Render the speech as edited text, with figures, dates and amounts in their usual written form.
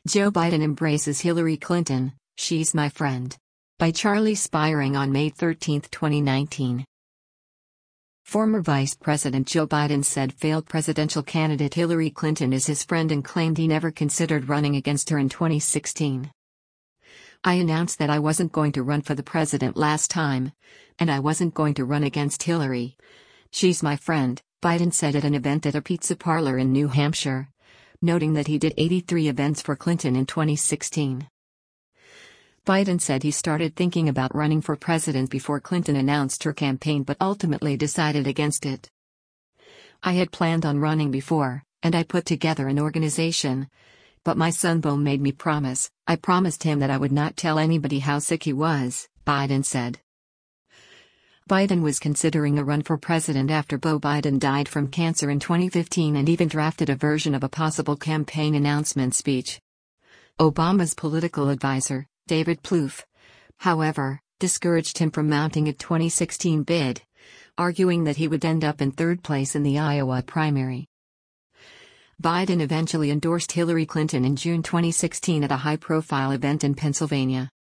Joe Biden embraces Hillary Clinton, she's my friend. By Charlie Spiring on May 13, 2019. Former Vice President Joe Biden said failed presidential candidate Hillary Clinton is his friend and claimed he never considered running against her in 2016. "I announced that I wasn't going to run for the president last time. And I wasn't going to run against Hillary. She's my friend," Biden said at an event at a pizza parlor in New Hampshire, noting that he did 83 events for Clinton in 2016. Biden said he started thinking about running for president before Clinton announced her campaign but ultimately decided against it. "I had planned on running before, and I put together an organization. But my son Beau made me promise. I promised him that I would not tell anybody how sick he was," Biden said. Biden was considering a run for president after Beau Biden died from cancer in 2015 and even drafted a version of a possible campaign announcement speech. Obama's political advisor, David Plouffe, however, discouraged him from mounting a 2016 bid, arguing that he would end up in third place in the Iowa primary. Biden eventually endorsed Hillary Clinton in June 2016 at a high-profile event in Pennsylvania.